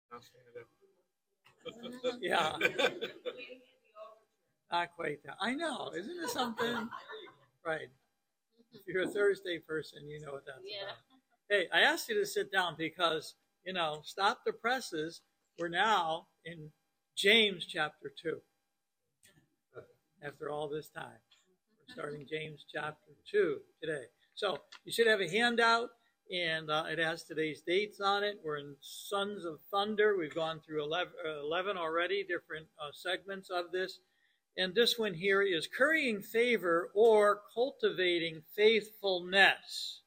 Yeah, not quite that. I know, isn't it something? Right. If you're a Thursday person, you know what that's about. Hey, I asked you to sit down because, stop the presses. We're now in James chapter 2 after all this time. We're starting James chapter 2 today. So you should have a handout, and it has today's dates on it. We're in Sons of Thunder. We've gone through 11 already, different segments of this. And this one here is currying favor or cultivating faithfulness.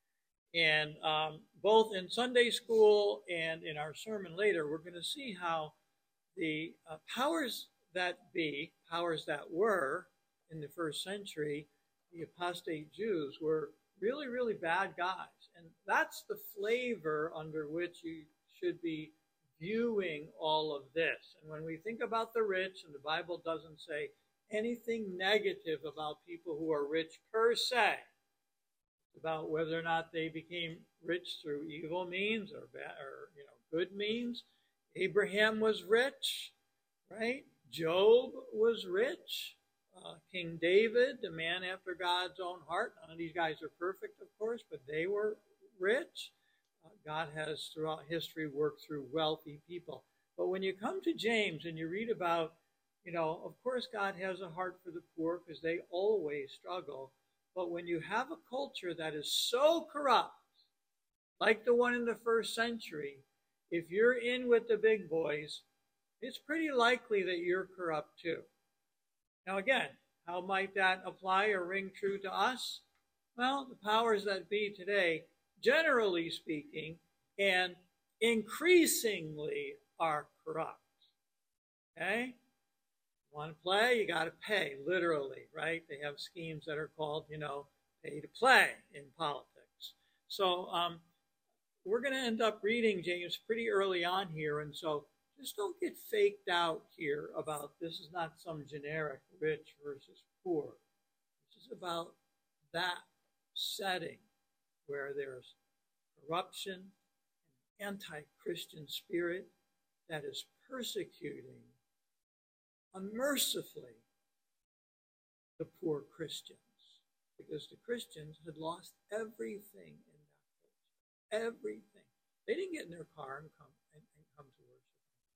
And both in Sunday school and in our sermon later, we're going to see how the powers that be, powers that were in the first century, the apostate Jews, were really, really bad guys. And that's the flavor under which you should be viewing all of this. And when we think about the rich, and the Bible doesn't say anything negative about people who are rich per se, about whether or not they became rich through evil means or bad, or good means. Abraham was rich, right? Job was rich. King David, the man after God's own heart. None of these guys are perfect, of course, but they were rich. God has, throughout history, worked through wealthy people. But when you come to James and you read about, of course God has a heart for the poor because they always struggle. But when you have a culture that is so corrupt, like the one in the first century, if you're in with the big boys, it's pretty likely that you're corrupt too. Now again, how might that apply or ring true to us? Well, the powers that be today, generally speaking, and increasingly are corrupt. Okay? Want to play? You got to pay, literally, right? They have schemes that are called, pay to play in politics. So we're going to end up reading James pretty early on here, and so just don't get faked out here about this is not some generic rich versus poor. This is about that setting where there's corruption, an anti-Christian spirit that is persecuting unmercifully the poor Christians, because the Christians had lost everything in that culture. Everything. They didn't get in their car and come to worship.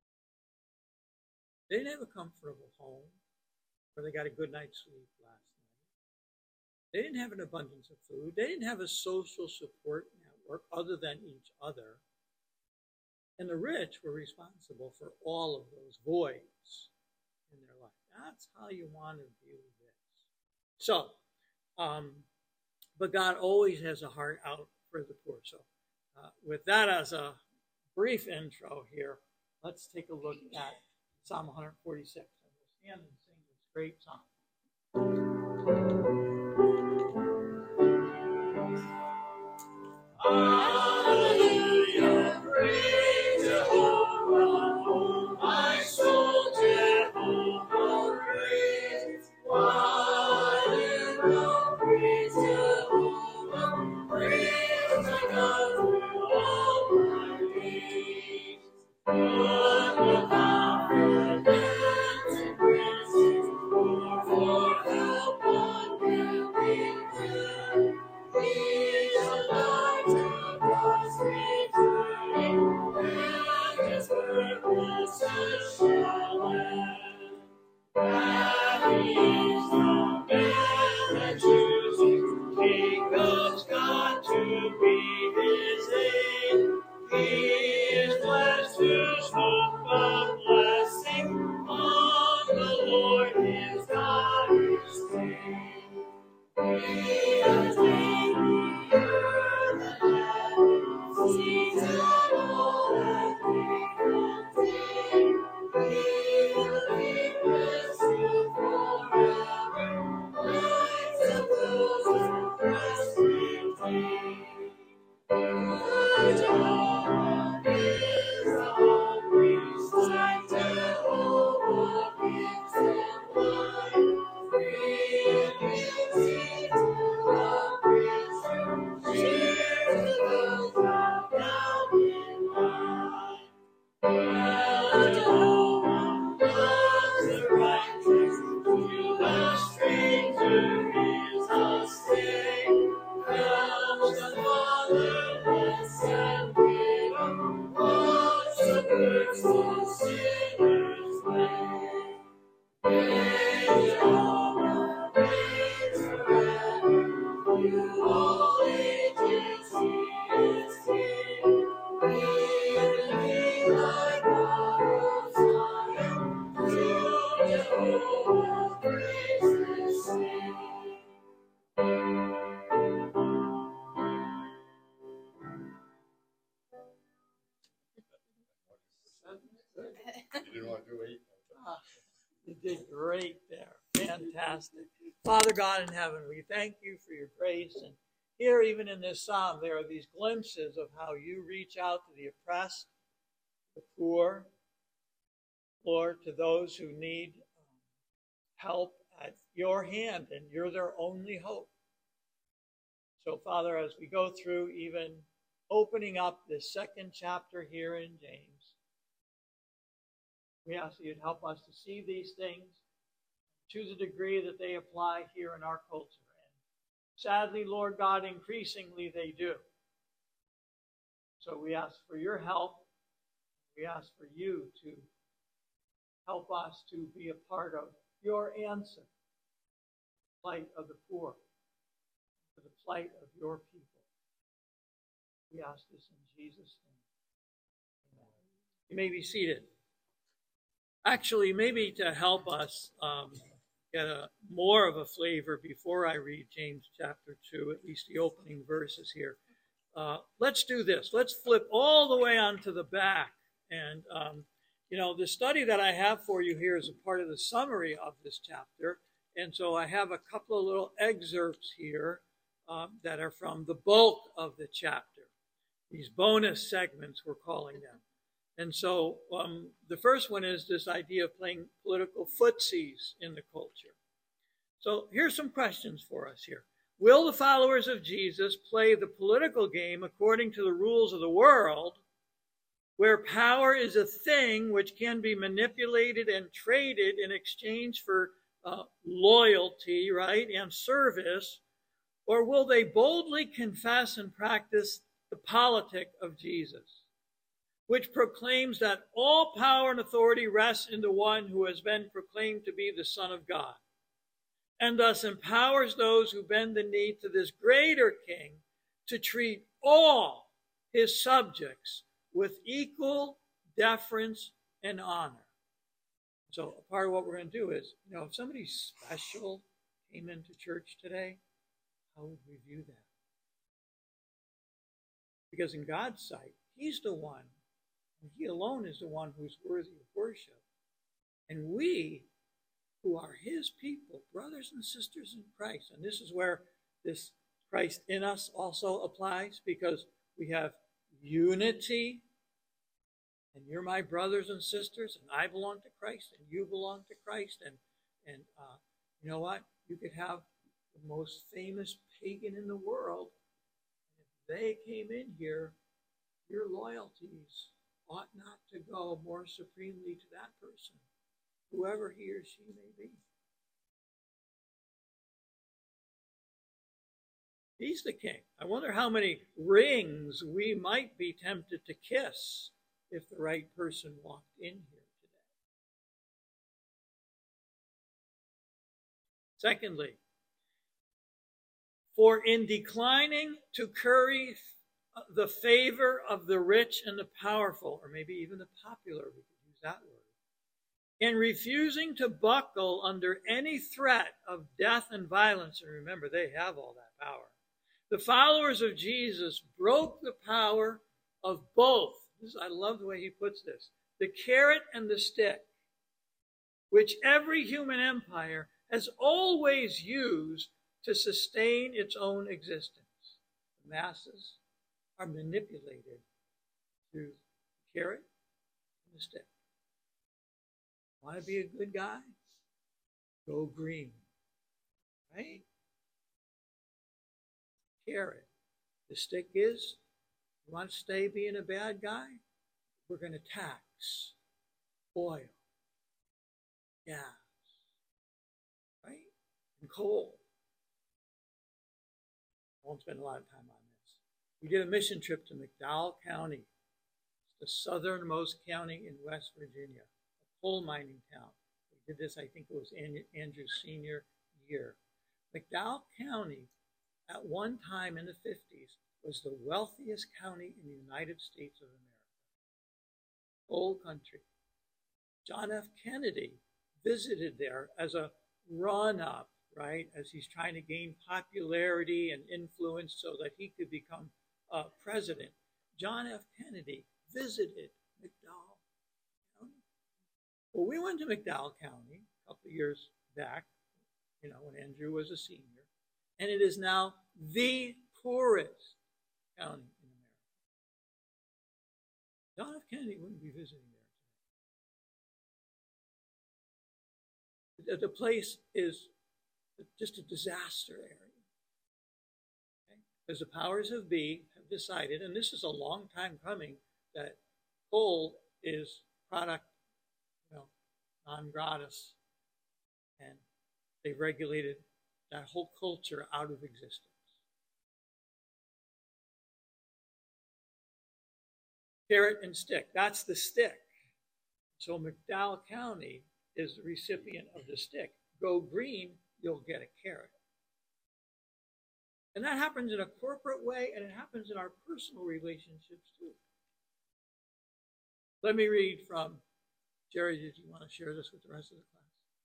They didn't have a comfortable home where they got a good night's sleep last night. They didn't have an abundance of food. They didn't have a social support network other than each other. And the rich were responsible for all of those voids in their life. That's how you want to view this. So, but God always has a heart out for the poor. So, with that as a brief intro here, let's take a look at Psalm 146. And we'll stand and sing this great song. Hallelujah, praise Jehovah, oh my soul, Jehovah praise. Why will praise Jehovah, praise my God through all my days. Good with confidence and praises, for help on giving good. He's a light to You did great there. Fantastic. Father God in heaven, we thank you for your grace. And here, even in this psalm, there are these glimpses of how you reach out to the oppressed, the poor, Lord, to those who need help at your hand, and you're their only hope. So, Father, as we go through even opening up this second chapter here in James, we ask that you'd help us to see these things to the degree that they apply here in our culture. And sadly, Lord God, increasingly they do. So we ask for your help. We ask for you to help us to be a part of your answer, the plight of the poor, to the plight of your people. We ask this in Jesus' name. Amen. You may be seated. Actually, maybe to help us get more of a flavor before I read James chapter 2, at least the opening verses here, let's do this. Let's flip all the way onto the back. And, the study that I have for you here is a part of the summary of this chapter. And so I have a couple of little excerpts here that are from the bulk of the chapter. These bonus segments, we're calling them. And so the first one is this idea of playing political footsies in the culture. So here's some questions for us here. Will the followers of Jesus play the political game according to the rules of the world, where power is a thing which can be manipulated and traded in exchange for loyalty, right, and service? Or will they boldly confess and practice the politic of Jesus, which proclaims that all power and authority rests in the one who has been proclaimed to be the Son of God, and thus empowers those who bend the knee to this greater King to treat all his subjects with equal deference and honor? So a part of what we're going to do is, if somebody special came into church today, how would we view that? Because in God's sight, he's the one, and he alone is the one who's worthy of worship. And we, who are his people, brothers and sisters in Christ, and this is where this Christ in us also applies, because we have unity, and you're my brothers and sisters, and I belong to Christ, and you belong to Christ, and you know what? You could have the most famous pagan in the world, and if they came in here, your loyalties ought not to go more supremely to that person, whoever he or she may be. He's the king. I wonder how many rings we might be tempted to kiss if the right person walked in here today. Secondly, for in declining to curry the favor of the rich and the powerful, or maybe even the popular, we could use that word, in refusing to buckle under any threat of death and violence, and remember, they have all that power, the followers of Jesus broke the power of both. I love the way he puts this. The carrot and the stick, which every human empire has always used to sustain its own existence. The masses are manipulated through the carrot and the stick. Want to be a good guy? Go green. Right? Carrot. The stick is, you want to stay being a bad guy? We're going to tax oil, gas, right? And coal. I won't spend a lot of time on this. We did a mission trip to McDowell County, the southernmost county in West Virginia, a coal mining town. We did this, I think it was Andrew's senior year. McDowell County, at one time in the 50s, was the wealthiest county in the United States of America. Coal country. John F. Kennedy visited there as a run-up, right, as he's trying to gain popularity and influence so that he could become president. John F. Kennedy visited McDowell County. Well, we went to McDowell County a couple of years back, when Andrew was a senior, and it is now the poorest county in America. John F. Kennedy wouldn't be visiting there. The place is just a disaster area. Okay? Because the powers that be have decided, and this is a long time coming, that coal is product, non gratis, and they've regulated that whole culture out of existence. Carrot and stick, that's the stick. So McDowell County is the recipient of the stick. Go green, you'll get a carrot. And that happens in a corporate way, and it happens in our personal relationships too. Let me read from Jerry. Did you want to share this with the rest of the class?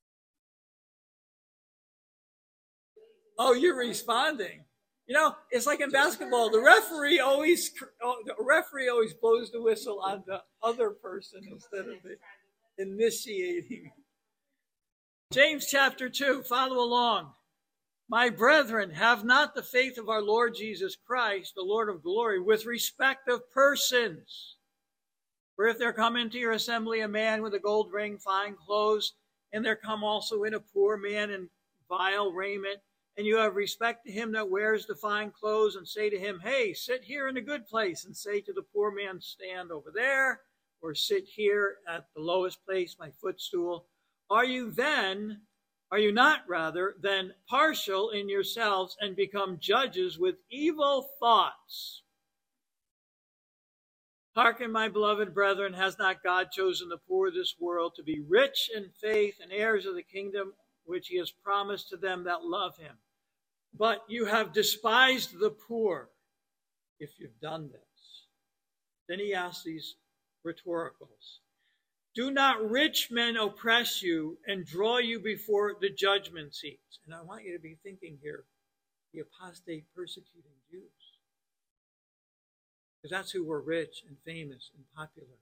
Oh, you're responding. It's like in basketball. The referee always blows the whistle on the other person instead of the initiating. James chapter 2, follow along. My brethren, have not the faith of our Lord Jesus Christ, the Lord of glory, with respect of persons. For if there come into your assembly a man with a gold ring, fine clothes, and there come also in a poor man in vile raiment, and you have respect to him that wears the fine clothes, and say to him, hey, sit here in a good place, and say to the poor man, stand over there, or sit here at the lowest place, my footstool. Are you not rather then partial in yourselves and become judges with evil thoughts? Hearken, my beloved brethren, has not God chosen the poor of this world to be rich in faith and heirs of the kingdom which he has promised to them that love him? But you have despised the poor, if you've done this. Then he asks these rhetoricals. Do not rich men oppress you and draw you before the judgment seats? And I want you to be thinking here, the apostate persecuting Jews. Because that's who were rich and famous and popular.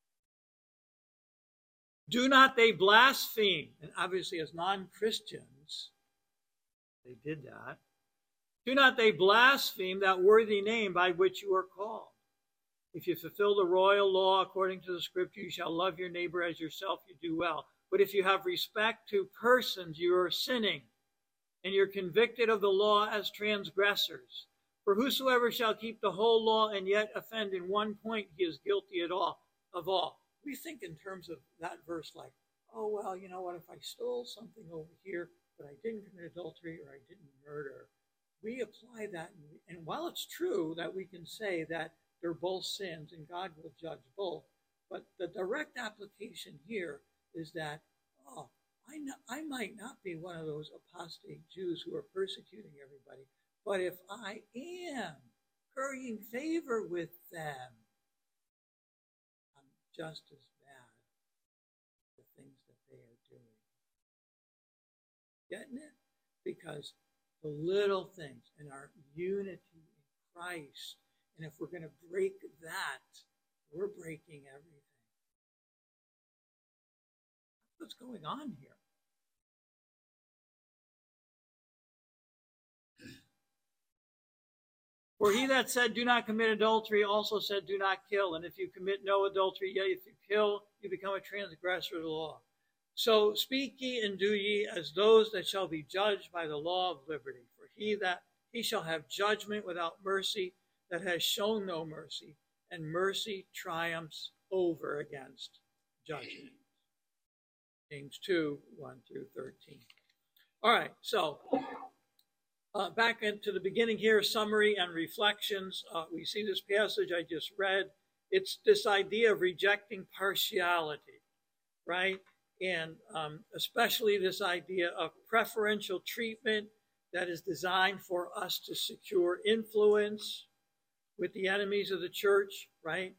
Do not they blaspheme? And obviously as non-Christians, they did that. Do not they blaspheme that worthy name by which you are called? If you fulfill the royal law according to the scripture, you shall love your neighbor as yourself, you do well. But if you have respect to persons, you are sinning, and you're convicted of the law as transgressors. For whosoever shall keep the whole law and yet offend in one point, he is guilty of all. We think in terms of that verse like, oh, well, you know what, if I stole something over here, but I didn't commit adultery or I didn't murder, we apply that. And while it's true that we can say that they're both sins and God will judge both, but the direct application here is that, I might not be one of those apostate Jews who are persecuting everybody, but if I am currying favor with them, I'm just as bad at the things that they are doing. Getting it? Because the little things in our unity in Christ, and if we're going to break that, we're breaking everything. That's what's going on here. For he that said, do not commit adultery, also said, do not kill. And if you commit no adultery, yet if you kill, you become a transgressor of the law. So speak ye and do ye as those that shall be judged by the law of liberty. For he shall have judgment without mercy, that has shown no mercy, and mercy triumphs over against judgment. James 2, 1 through 13. All right, so back into the beginning here, summary and reflections. We see this passage I just read. It's this idea of rejecting partiality, right? And especially this idea of preferential treatment that is designed for us to secure influence with the enemies of the church, right?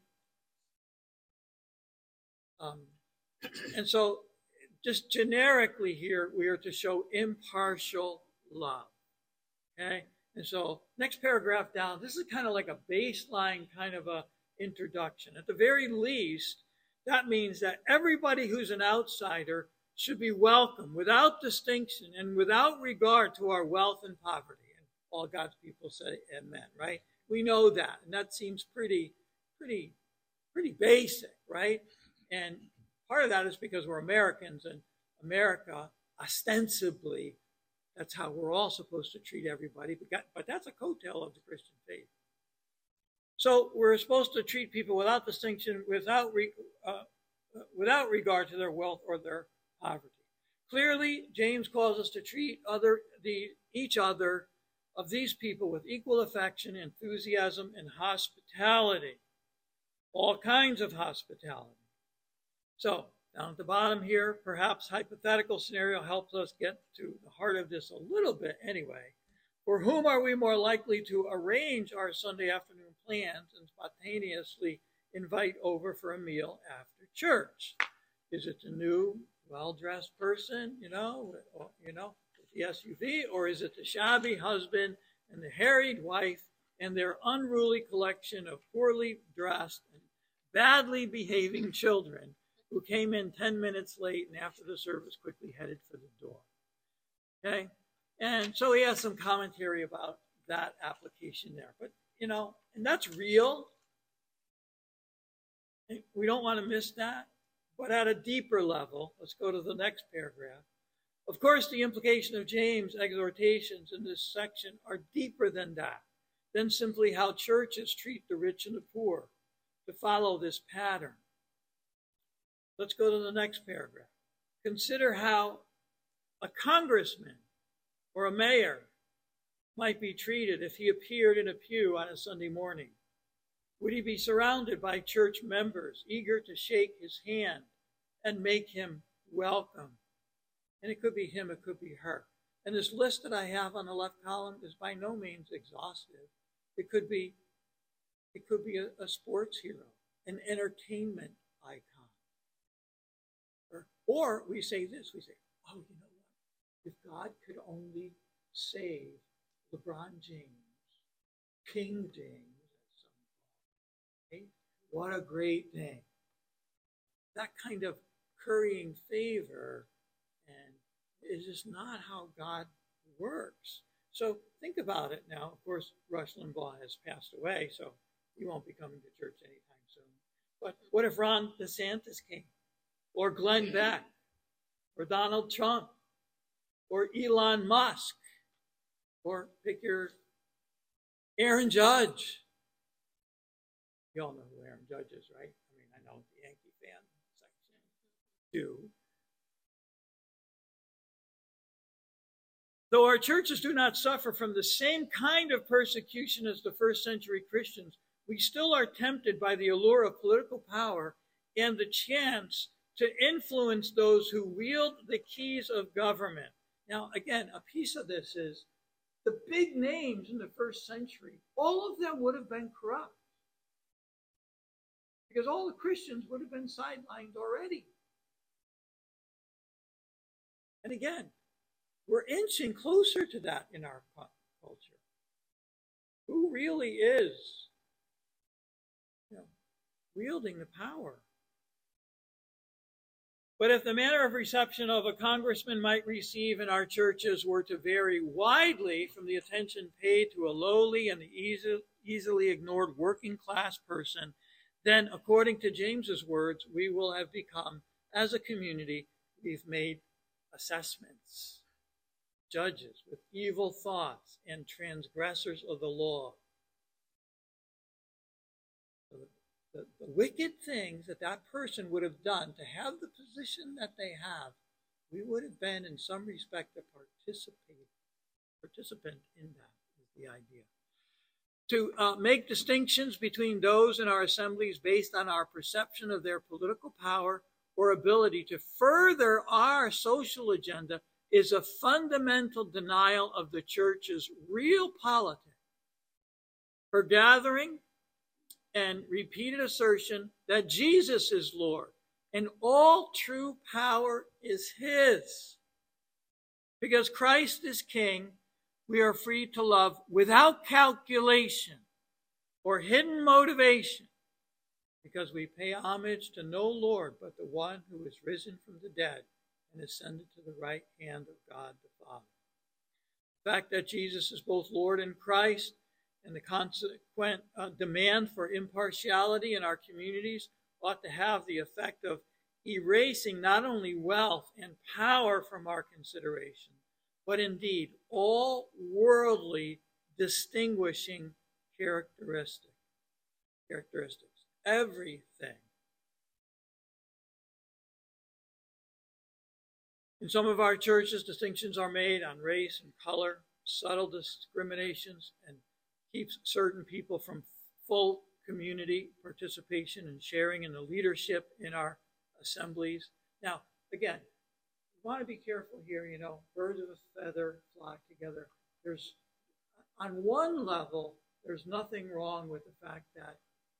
And so just generically here, we are to show impartial love, okay? And so next paragraph down, this is kind of like a baseline kind of a introduction. At the very least, that means that everybody who's an outsider should be welcome without distinction and without regard to our wealth and poverty. And all God's people say amen, right? We know that, and that seems pretty basic, right? And part of that is because we're Americans, and America, ostensibly, that's how we're all supposed to treat everybody, but that's a coattail of the Christian faith. So we're supposed to treat people without distinction, without regard to their wealth or their poverty. Clearly, James calls us to treat each other of these people with equal affection, enthusiasm, and hospitality. All kinds of hospitality. So, down at the bottom here, perhaps hypothetical scenario helps us get to the heart of this a little bit anyway. For whom are we more likely to arrange our Sunday afternoon plans and spontaneously invite over for a meal after church? Is it the new, well-dressed person, with the SUV, or is it the shabby husband and the harried wife and their unruly collection of poorly dressed and badly behaving children who came in 10 minutes late and after the service quickly headed for the door? Okay? And so he has some commentary about that application there. But, and that's real. We don't want to miss that. But at a deeper level, let's go to the next paragraph. Of course, the implication of James' exhortations in this section are deeper than that, than simply how churches treat the rich and the poor, to follow this pattern. Let's go to the next paragraph. Consider how a congressman or a mayor might be treated if he appeared in a pew on a Sunday morning. Would he be surrounded by church members eager to shake his hand and make him welcome? And it could be him, it could be her. And this list that I have on the left column is by no means exhaustive. It could be a sports hero, an entertainment icon. Or we say this, we say, oh, you know what? If God could only save LeBron James, King James, as some call him, what a great thing. That kind of currying favor and is just not how God works. So think about it now. Of course, Rush Limbaugh has passed away, so he won't be coming to church anytime soon. But what if Ron DeSantis came? Or Glenn Beck? Or Donald Trump? Or Elon Musk? Or pick your Aaron Judge. You all know who Aaron Judge is, right? I mean, I know the Yankee fan section do. Though our churches do not suffer from the same kind of persecution as the first century Christians, we still are tempted by the allure of political power and the chance to influence those who wield the keys of government. Now, again, a piece of this is the big names in the first century, all of them would have been corrupt. Because all the Christians would have been sidelined already. And again, we're inching closer to that in our culture. Who really is wielding the power? But if the manner of reception of a congressman might receive in our churches were to vary widely from the attention paid to a lowly and easily ignored working class person, then according to James's words, we will have become, as a community, we've made assessments. Judges with evil thoughts and transgressors of the law. The wicked things that person would have done to have the position that they have, we would have been in some respect to participate participant in that is the idea. To make distinctions between those in our assemblies based on our perception of their political power or ability to further our social agenda is a fundamental denial of the church's real politics. Her gathering and repeated assertion that Jesus is Lord and all true power is his. Because Christ is King, we are free to love without calculation or hidden motivation, because we pay homage to no Lord but the one who is risen from the dead and ascended to the right hand of God the Father. The fact that Jesus is both Lord and Christ, and the consequent demand for impartiality in our communities, ought to have the effect of erasing not only wealth and power from our consideration, but indeed all worldly distinguishing characteristics. Everything. In some of our churches, distinctions are made on race and color, subtle discriminations, and keeps certain people from full community participation and sharing in the leadership in our assemblies. Now, again, you want to be careful here, birds of a feather flock together. On one level, there's nothing wrong with the fact that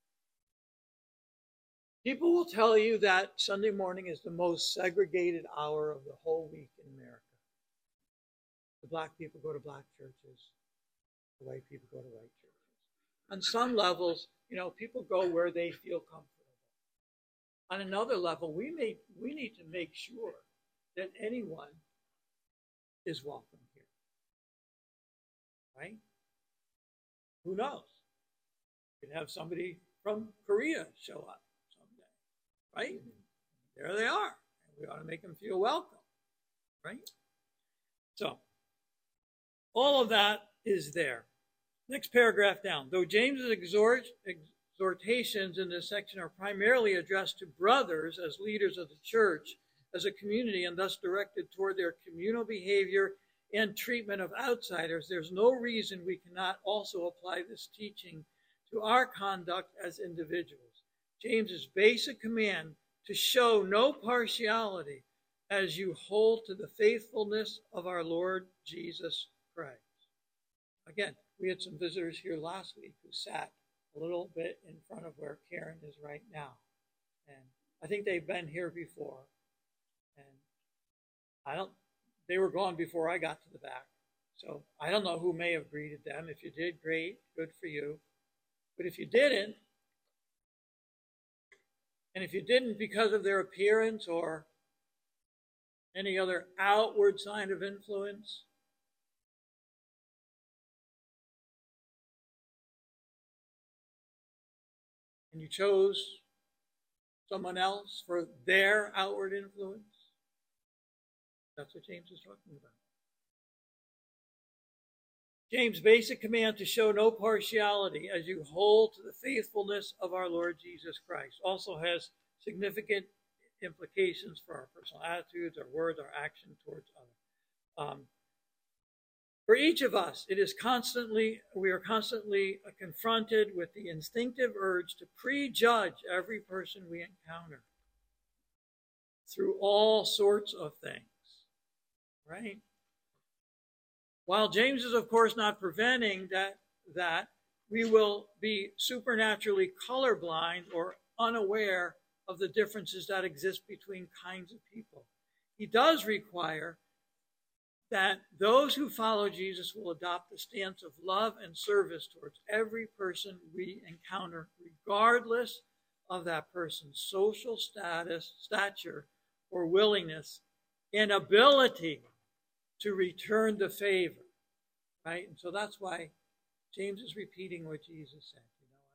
people will tell you that Sunday morning is the most segregated hour of the whole week in America. The black people go to black churches. The white people go to white churches. On some levels, people go where they feel comfortable. On another level, we need to make sure that anyone is welcome here. Right? Who knows? You could have somebody from Korea show up someday. Right? There they are. And we ought to make them feel welcome. Right? So, all of that is there. Next paragraph down. Though James's exhortations in this section are primarily addressed to brothers as leaders of the church, as a community, and thus directed toward their communal behavior and treatment of outsiders, there's no reason we cannot also apply this teaching to our conduct as individuals. James's basic command to show no partiality as you hold to the faithfulness of our Lord Jesus Christ. Again, we had some visitors here last week who sat a little bit in front of where Karen is right now. And I think they've been here before. And they were gone before I got to the back. So I don't know who may have greeted them. If you did, great, good for you. But if you didn't, and if you didn't because of their appearance or any other outward sign of influence, and you chose someone else for their outward influence, that's what James is talking about. James' basic command to show no partiality as you hold to the faithfulness of our Lord Jesus Christ also has significant implications for our personal attitudes, our words, our action towards others. For each of us, we are constantly confronted with the instinctive urge to prejudge every person we encounter through all sorts of things, right? While James is, of course, not preventing that we will be supernaturally colorblind or unaware of the differences that exist between kinds of people. He does require that those who follow Jesus will adopt the stance of love and service towards every person we encounter, regardless of that person's social stature, or willingness and ability to return the favor. Right? And so that's why James is repeating what Jesus said.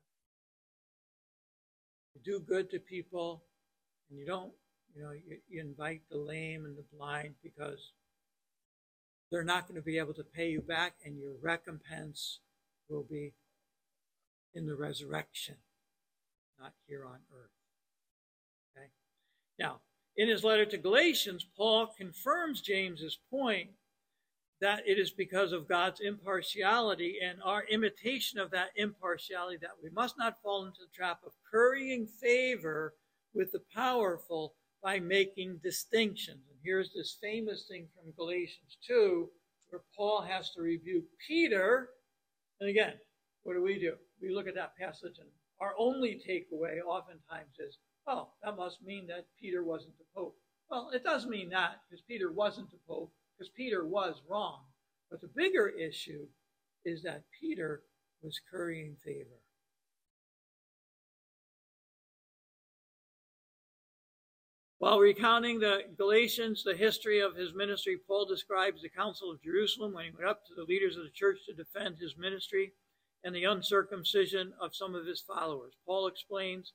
You do good to people, and you don't, you invite the lame and the blind because they're not going to be able to pay you back, and your recompense will be in the resurrection, not here on earth. Okay? Now, in his letter to Galatians, Paul confirms James's point that it is because of God's impartiality and our imitation of that impartiality that we must not fall into the trap of currying favor with the powerful by making distinctions. And here's this famous thing from Galatians 2, where Paul has to rebuke Peter. And again, what do? We look at that passage, and our only takeaway oftentimes is, oh, that must mean that Peter wasn't the Pope. Well, it does mean that, because Peter wasn't the Pope, because Peter was wrong. But the bigger issue is that Peter was currying favor. While recounting the Galatians, the history of his ministry, Paul describes the Council of Jerusalem when he went up to the leaders of the church to defend his ministry and the uncircumcision of some of his followers. Paul explains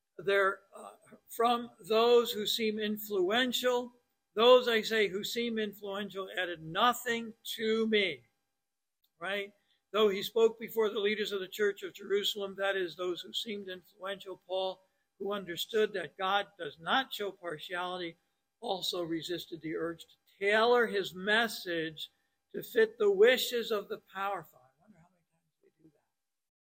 from those who seem influential, those, I say, who seem influential added nothing to me, right? Though he spoke before the leaders of the church of Jerusalem, that is, those who seemed influential, Paul, who understood that God does not show partiality, also resisted the urge to tailor his message to fit the wishes of the powerful. I wonder how many times we do that.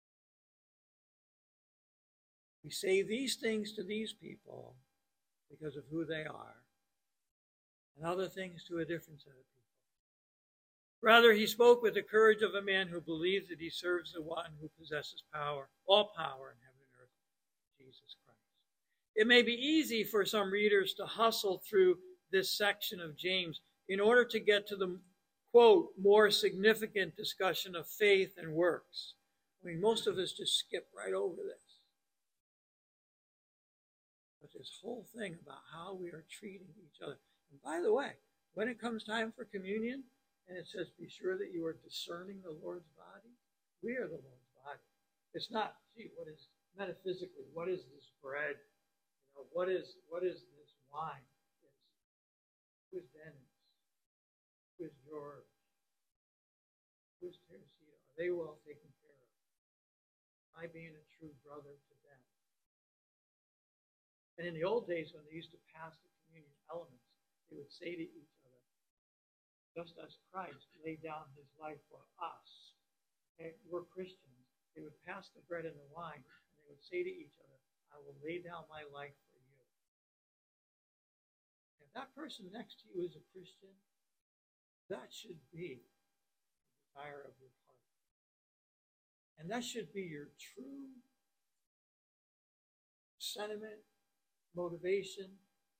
We say these things to these people because of who they are, and other things to a different set of people. Rather, he spoke with the courage of a man who believes that he serves the one who possesses power, all power in heaven and earth, Jesus Christ. It may be easy for some readers to hustle through this section of James in order to get to the, quote, more significant discussion of faith and works. I mean, most of us just skip right over this. But this whole thing about how we are treating each other. And by the way, when it comes time for communion, and it says, be sure that you are discerning the Lord's body, we are the Lord's body. It's not, gee, what is, metaphysically, what is this bread? What is this wine? Who is Dennis? Who is George? Who is Teresita? Are they well taken care of? Am I being a true brother to them? And in the old days, when they used to pass the communion elements, they would say to each other, just as Christ laid down his life for us, okay, we're Christians, they would pass the bread and the wine, and they would say to each other, I will lay down my life for you. If that person next to you is a Christian, that should be the desire of your heart. And that should be your true sentiment, motivation,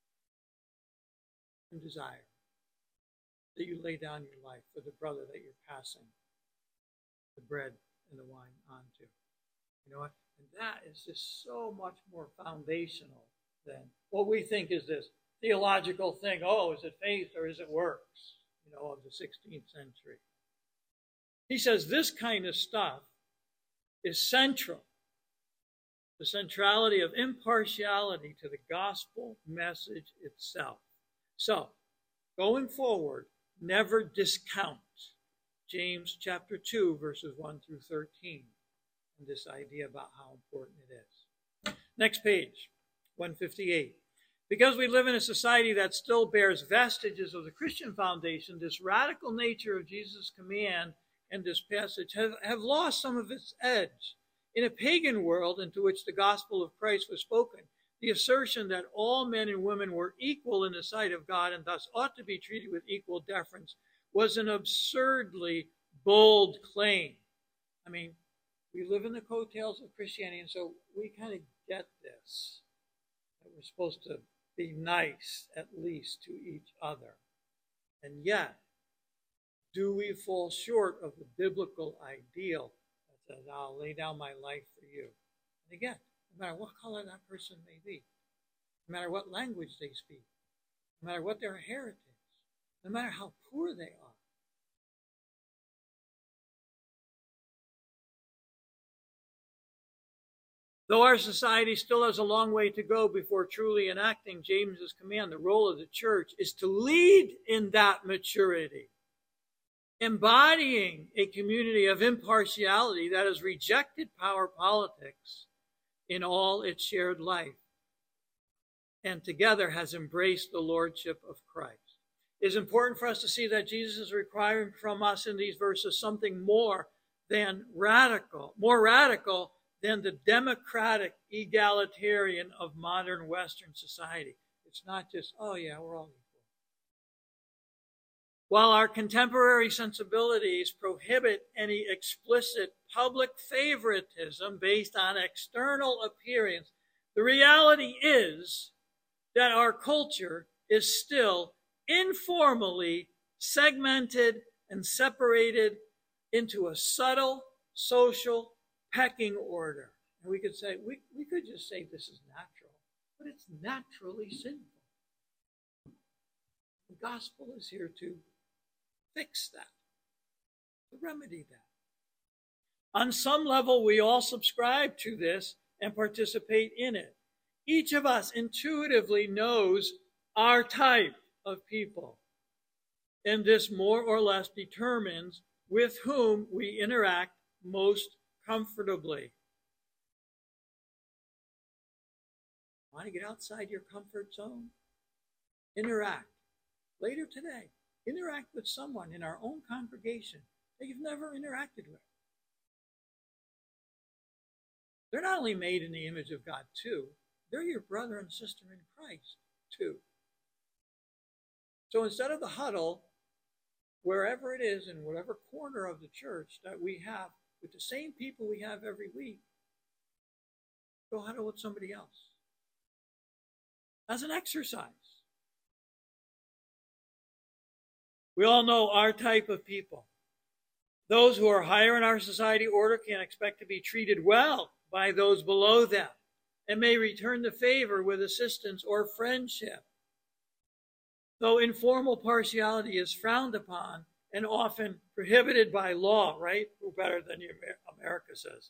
and desire. That you lay down your life for the brother that you're passing the bread and the wine on to. You know what? And that is just so much more foundational than what we think is this theological thing. Oh, is it faith or is it works? You know, of the 16th century. He says this kind of stuff is central. The centrality of impartiality to the gospel message itself. So, going forward, never discount James chapter 2, verses 1 through 13. And this idea about how important it is. Next page, 158. Because we live in a society that still bears vestiges of the Christian foundation, this radical nature of Jesus' command and this passage have lost some of its edge. In a pagan world into which the gospel of Christ was spoken, the assertion that all men and women were equal in the sight of God and thus ought to be treated with equal deference was an absurdly bold claim. I mean, we live in the coattails of Christianity, and so we kind of get this, that we're supposed to be nice, at least, to each other. And yet, do we fall short of the biblical ideal that says, I'll lay down my life for you? And again, no matter what color that person may be, no matter what language they speak, no matter what their heritage, no matter how poor they are, though our society still has a long way to go before truly enacting James's command, the role of the church is to lead in that maturity, embodying a community of impartiality that has rejected power politics in all its shared life and together has embraced the lordship of Christ. It is important for us to see that Jesus is requiring from us in these verses something more radical than the democratic egalitarian of modern Western society. It's not just, oh yeah, we're all equal. While our contemporary sensibilities prohibit any explicit public favoritism based on external appearance, the reality is that our culture is still informally segmented and separated into a subtle social pecking order. And we could say, we could just say this is natural, but it's naturally sinful. The gospel is here to fix that, to remedy that. On some level, we all subscribe to this and participate in it. Each of us intuitively knows our type of people, and this more or less determines with whom we interact most comfortably. Want to get outside your comfort zone? Interact. Later today, interact with someone in our own congregation that you've never interacted with. They're not only made in the image of God, too. They're your brother and sister in Christ, too. So instead of the huddle, wherever it is, in whatever corner of the church that we have, with the same people we have every week, go huddle with somebody else. As an exercise. We all know our type of people. Those who are higher in our society order can expect to be treated well by those below them and may return the favor with assistance or friendship. Though informal partiality is frowned upon and often prohibited by law, right? Who better than America says?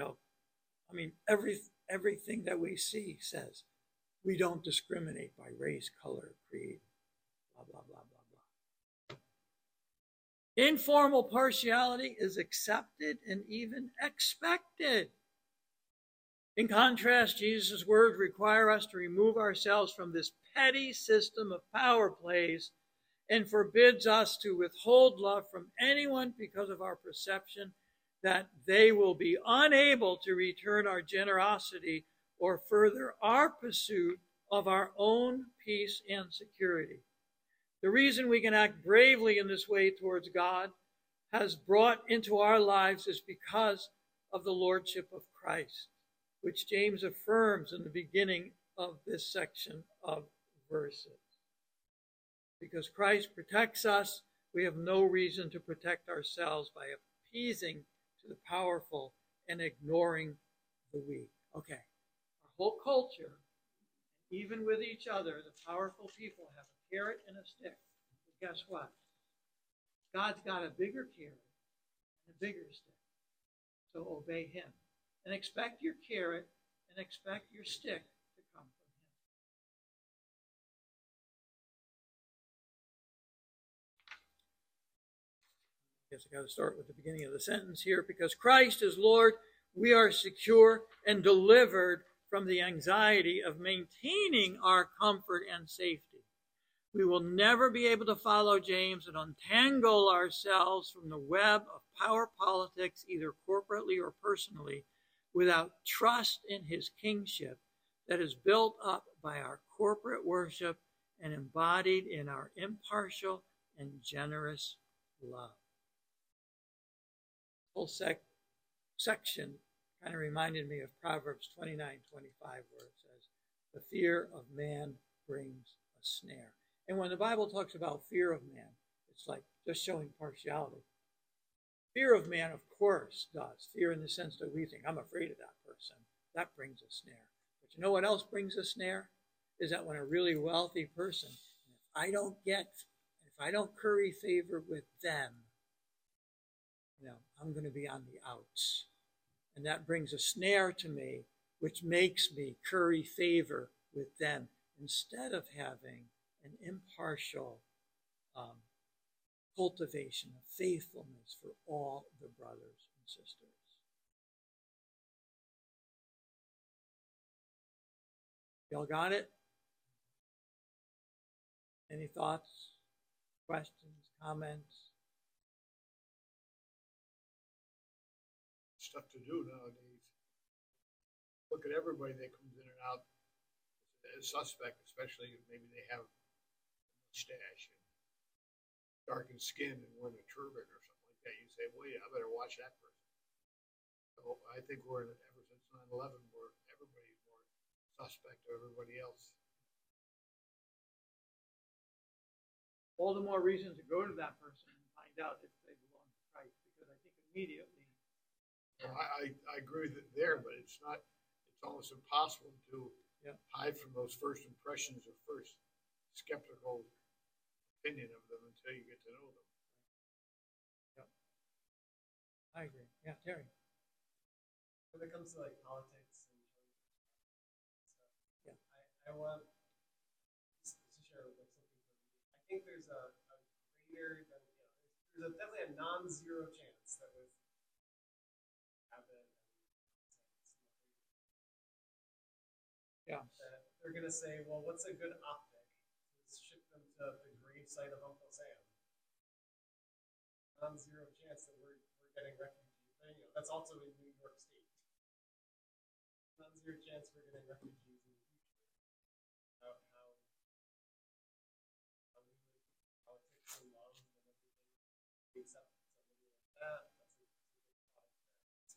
Everything that we see says we don't discriminate by race, color, creed, blah, blah, blah, blah, blah. Informal partiality is accepted and even expected. In contrast, Jesus' words require us to remove ourselves from this petty system of power plays and forbids us to withhold love from anyone because of our perception that they will be unable to return our generosity or further our pursuit of our own peace and security. The reason we can act bravely in this way towards God has brought into our lives is because of the Lordship of Christ, which James affirms in the beginning of this section of verses. Because Christ protects us, we have no reason to protect ourselves by appeasing to the powerful and ignoring the weak. Okay, our whole culture, even with each other, the powerful people have a carrot and a stick. But guess what? God's got a bigger carrot and a bigger stick. So obey him. And expect your carrot and expect your stick to come from him. I guess I got to start with the beginning of the sentence here. Because Christ is Lord, we are secure and delivered from the anxiety of maintaining our comfort and safety. We will never be able to follow James and untangle ourselves from the web of power politics, either corporately or personally, without trust in his kingship that is built up by our corporate worship and embodied in our impartial and generous love. The whole section kind of reminded me of Proverbs 29:25, where it says, the fear of man brings a snare. And when the Bible talks about fear of man, it's like just showing partiality. Fear of man, of course, does. Fear in the sense that we think, I'm afraid of that person. That brings a snare. But you know what else brings a snare? Is that when a really wealthy person, if I don't curry favor with them, I'm going to be on the outs. And that brings a snare to me, which makes me curry favor with them instead of having an impartial cultivation of faithfulness for all the brothers and sisters. Y'all got it? Any thoughts? questions, comments? Stuff to do nowadays. Look at everybody that comes in and out as suspect, especially if maybe they have a mustache and darkened skin and wearing a turban or something like that. You say, wait, I better watch that person. So I think we're in, ever since 9/11, where everybody's more suspect of everybody else. All the more reason to go to that person and find out if they belong to Christ, because I think immediately. I agree with it there, but it's not. It's almost impossible to hide from those first impressions or first skeptical opinion of them until you get to know them. Yep, I agree. Yeah, Terry. When it comes to like politics and stuff, yeah, I want just to share like something from me. I think there's a greater than there's definitely a non-zero chance that with happen. Yeah. That they're gonna say, well, what's a good optic? Let's ship them to the grave site of Uncle Sam. Non-zero chance that we're getting refugees. But, that's also in New York State. Non-zero chance we're getting refugees in the future. How we live politics and laws and everything. We accept somebody like that. That's a big product there.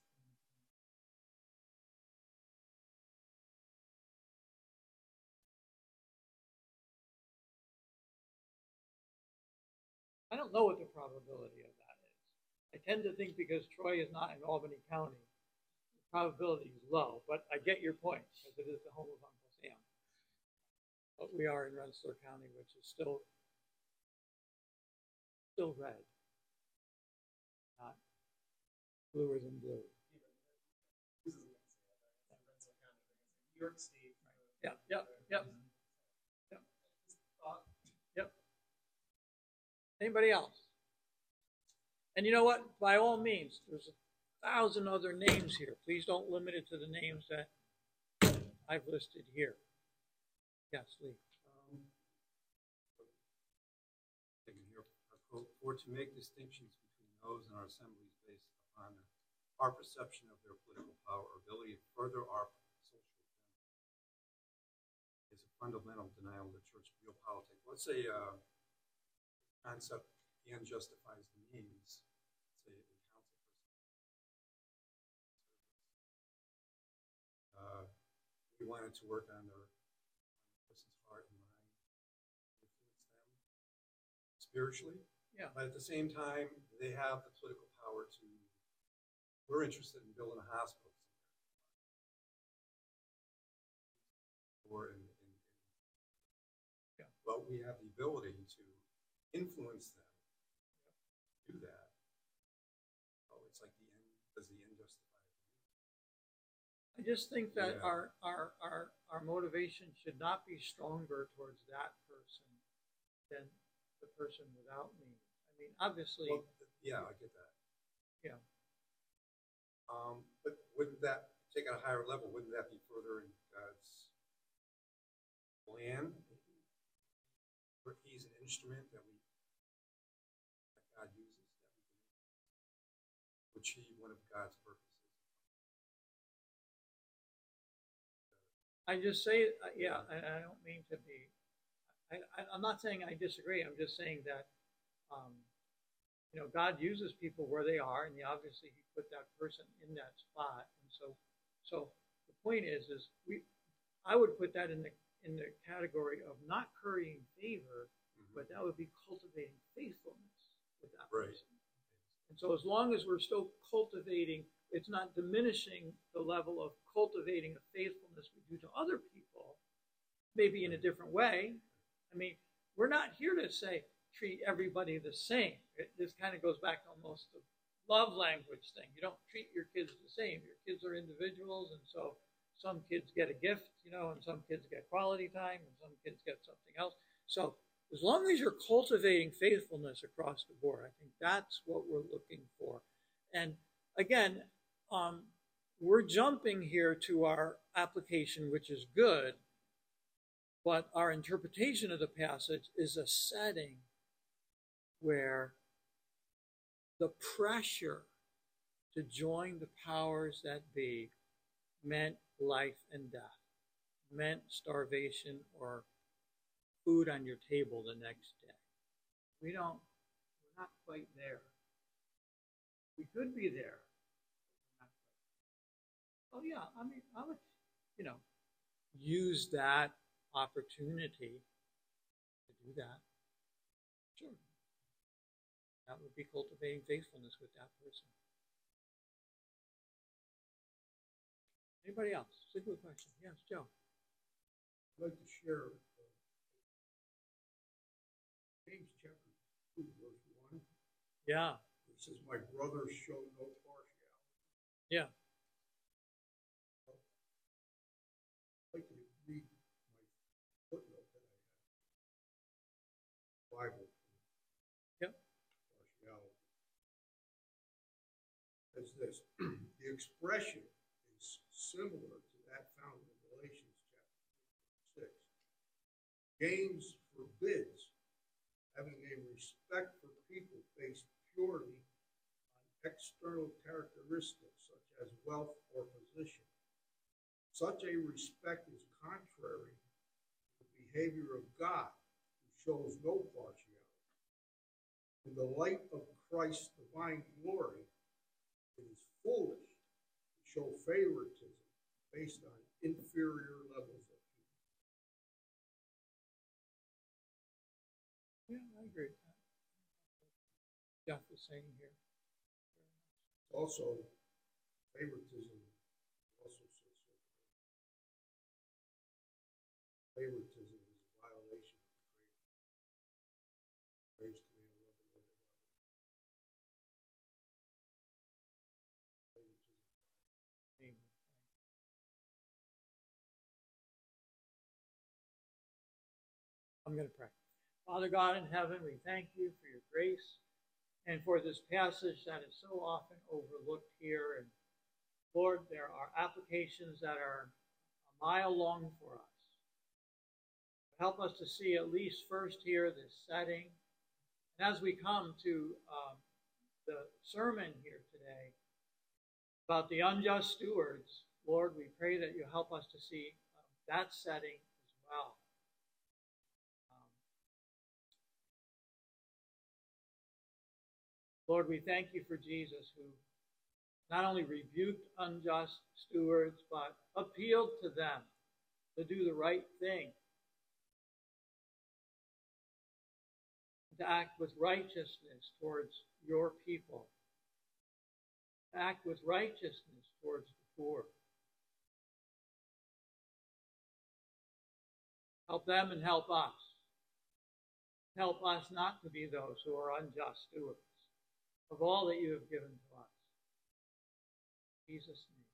I don't know what the probability of that is. I tend to think because Troy is not in Albany County, the probability is low. But I get your point, because it is the home of Uncle Sam. But we are in Rensselaer County, which is still red, not bluer than blue. New York State. Yep. Anybody else? And you know what? By all means, there's 1,000 other names here. Please don't limit it to the names that I've listed here. Yes, Lee. For to make distinctions between those in our assemblies based upon our perception of their political power or ability to further our social agenda is a fundamental denial of the church's real politics. Let's say concept the end justifies the means. Say in council we wanted to work on their person's heart and mind, influence them spiritually. Yeah. But at the same time, they have the political power to. We're interested in building a hospital somewhere. But we have the ability to influence them. Do that. Oh, it's like the end. Does the end justify it? I just think that our motivation should not be stronger towards that person than the person without means. I mean, obviously. Well, yeah, I get that. Yeah. But wouldn't that take it a higher level? Wouldn't that be furthering God's plan? He's an instrument that God uses, to achieve one of God's purposes. I just say, yeah, I don't mean to be. I'm not saying I disagree. I'm just saying that, God uses people where they are, and obviously He put that person in that spot. And so the point is I would put that in the category of not currying favor, but that would be cultivating faithfulness with that person. And so as long as we're still cultivating, it's not diminishing the level of cultivating a faithfulness we do to other people, maybe in a different way. I mean, we're not here to say treat everybody the same. This kind of goes back to almost the love language thing. You don't treat your kids the same. Your kids are individuals, and so some kids get a gift, and some kids get quality time, and some kids get something else. So as long as you're cultivating faithfulness across the board, I think that's what we're looking for. And again, we're jumping here to our application, which is good, but our interpretation of the passage is a setting where the pressure to join the powers that be meant life and death, meant starvation or food on your table the next day. We're not quite there. We could be there. Oh yeah, I mean, I would, use that opportunity to do that. Sure. That would be cultivating faithfulness with that person. Anybody else? It's a good question. Yes, Joe. I'd like to share James chapter 2, verse 1. Yeah. It says, "My brothers show no partiality." Yeah. I'd like to read my footnote that I have. Bible. Yep. Partiality. As this, the expression is similar to that found in Galatians chapter 6. James forbids having a respect for people based purely on external characteristics such as wealth or position. Such a respect is contrary to the behavior of God, who shows no partiality. In the light of Christ's divine glory, it is foolish to show favoritism based on inferior levels of people. Yeah, I agree with that. Jeff was saying here. Also, favoritism also says so. Favoritism is a violation of the Great command, love the Lord. Amen. I'm going to pray. Father God in heaven, we thank you for your grace and for this passage that is so often overlooked here. And Lord, there are applications that are a mile long for us. Help us to see at least first here this setting. And as we come to the sermon here today about the unjust stewards, Lord, we pray that you help us to see that setting as well. Lord, we thank you for Jesus, who not only rebuked unjust stewards, but appealed to them to do the right thing, to act with righteousness towards your people, to act with righteousness towards the poor. Help them and help us. Help us not to be those who are unjust stewards of all that you have given to us. In Jesus' name.